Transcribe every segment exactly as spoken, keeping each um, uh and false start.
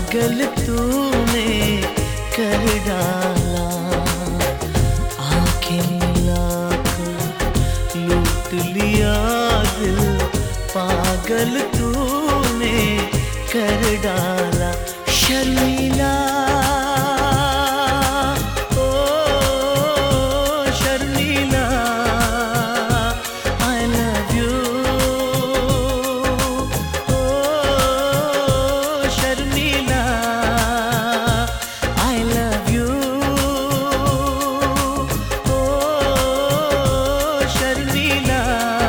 पागल तूने कर डाला। आंखें मिलाकर लूट लिया दिल, पागल तूने कर डाला। शर्मिला ओ शर्मिला, आई लव यू ओ शर्मिला, आई लव यू ओ शर्मिला,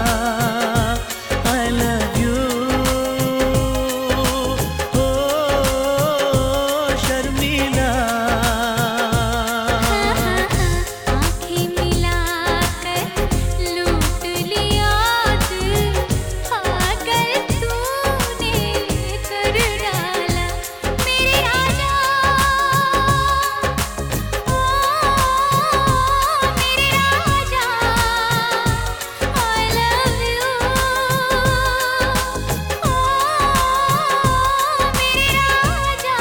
आई लव यू ओ शर्मिला। आंखें मिलाकर लूट लिया दिल, पागल तूने कर डाला। मेरे राजा ओ मेरे राजा, आई लव यू ओ मेरे राजा।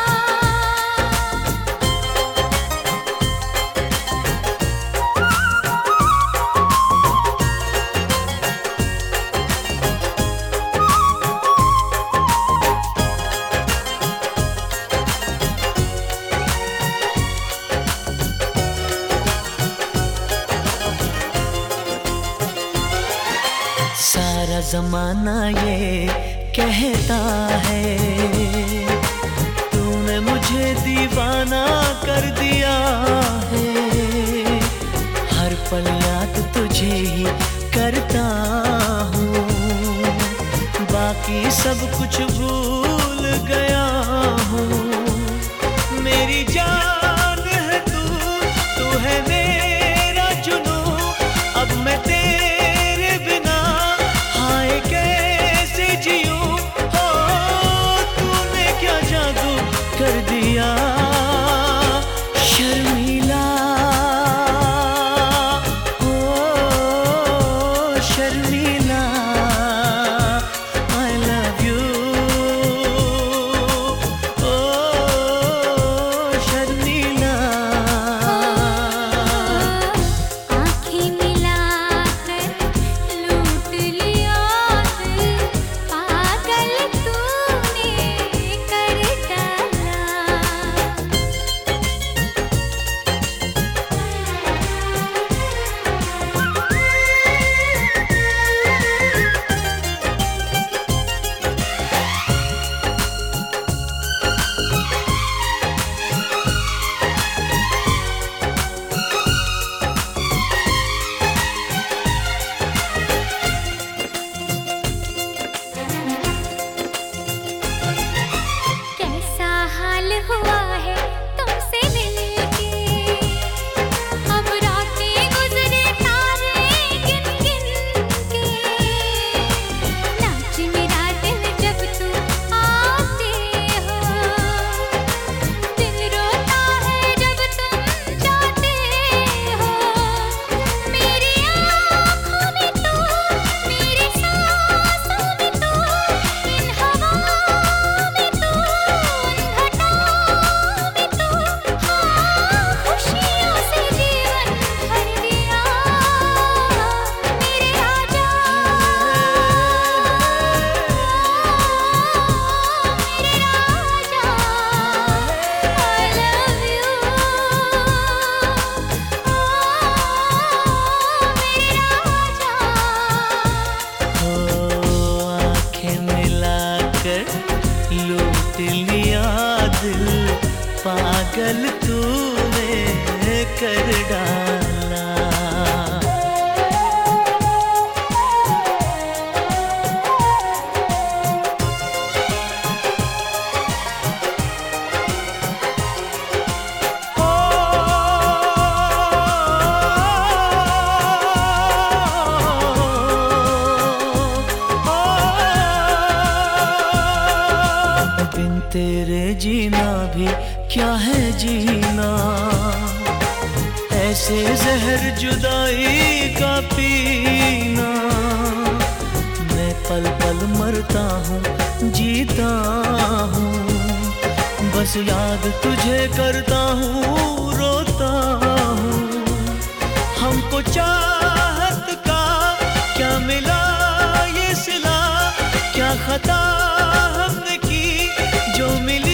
सारा जमाना ये कहता है तूने मुझे दीवाना कर दिया है। हर पल याद तुझे ही करता हूँ, बाकी सब कुछ भूल गया हूँ। मेरी जान है तू, तू है मेरा जुनू, अब मैं तेरे बिना हाय कैसे जीऊं। हो तूने क्या जादू कर दिया। शर्मिला ओ शर्मिला, आई लव यू ओ शर्मिला। आंखें मिलाकर लूट लिया दिल, पागल तूने कर डाला। कैसा हाल हुआ है तुमसे मिलके, अब रातें गुजरे तारे गिन गिन के। नाच मेरा दिल जब तुम आते हो, दिल रोता है जब तुम जाते हो। मेरी आँखों में तो, मेरी सांसों में तो, इन हवाओं में तो, उन घटाओं में तो, हाँ खुशियों से जीवन भर दिया। मेरे राजा मेरे राजा, आई लव यू ओ मेरे राजा। हो आंखें मिलाकर लूट लिया दिल, पागल तूने कर डाला। बिन तेरे जीना भी क्या है जीना, ऐसे जहर जुदाई का पीना। मैं पल पल मरता हूँ जीता हूँ, बस याद तुझे करता हूँ, रोता हूँ। हमको चाहत का क्या मिला ये सिला, क्या खता हमने की जो मिली